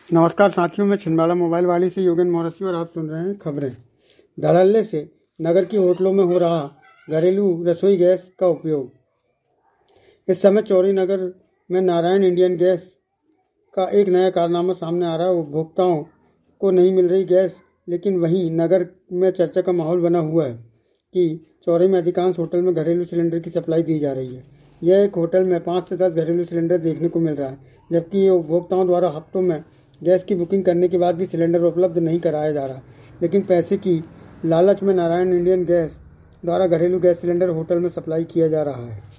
नमस्कार साथियों, मैं छिंदवाड़ा मोबाइल वाली से योगेंद्र मौरसी और आप सुन रहे हैं खबरें। धड़ल्ले से नगर की होटलों में हो रहा घरेलू रसोई गैस का उपयोग। इस समय चौरी नगर में नारायण इंडियन गैस का एक नया कारनामा सामने आ रहा है। उपभोक्ताओं को नहीं मिल रही गैस, लेकिन वहीं नगर में चर्चा का माहौल बना हुआ है कि चौरी में अधिकांश होटल में घरेलू सिलेंडर की सप्लाई दी जा रही है। यह एक होटल में 5 से 10 घरेलू सिलेंडर देखने को मिल रहा है, जबकि ये उपभोक्ताओं द्वारा हफ्तों में गैस की बुकिंग करने के बाद भी सिलेंडर उपलब्ध नहीं कराया जा रहा। लेकिन पैसे की लालच में नारायण इंडियन गैस द्वारा घरेलू गैस सिलेंडर होटल में सप्लाई किया जा रहा है।